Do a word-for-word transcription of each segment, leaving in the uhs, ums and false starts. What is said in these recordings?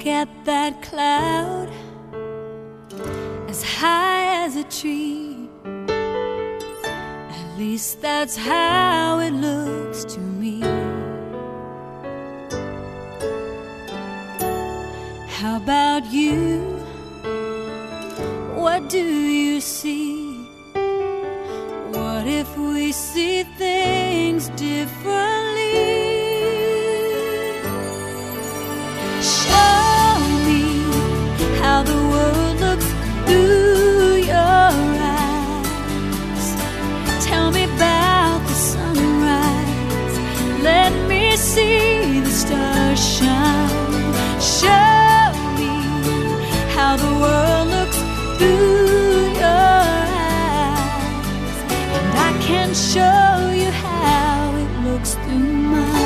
Look at that cloud, as high as a tree. At least that's how it looks to me. How about you? What do you see? What if we see things differently? Show me how the world looks through your eyes. Tell me about the sunrise. Let me see the stars shine. Show me how the world looks through your eyes, and I can show you how it looks through mine.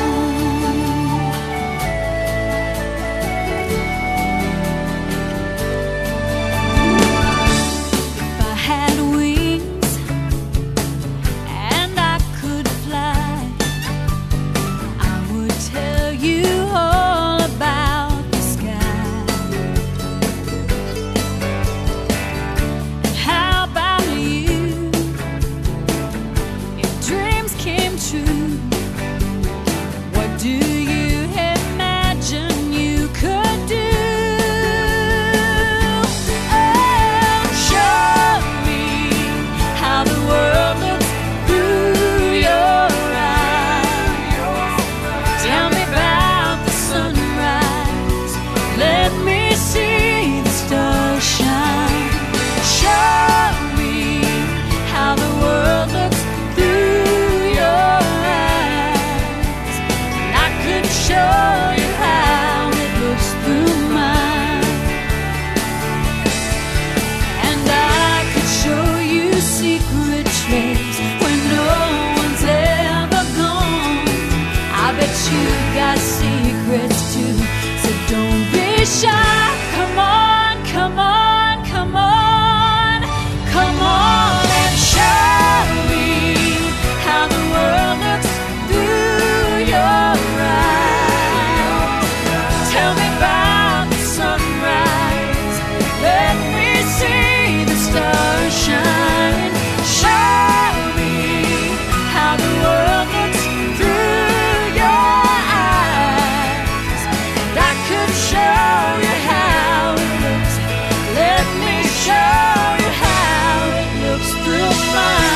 Secrets too, so don't be shy. Come on, come on, come on, come on and show me how the world looks through your eyes. Tell me about the sunrise. Let me see the stars shine. Show me how the world looks through your eyes. I could show you how it looks. Let me show you how it looks through mine.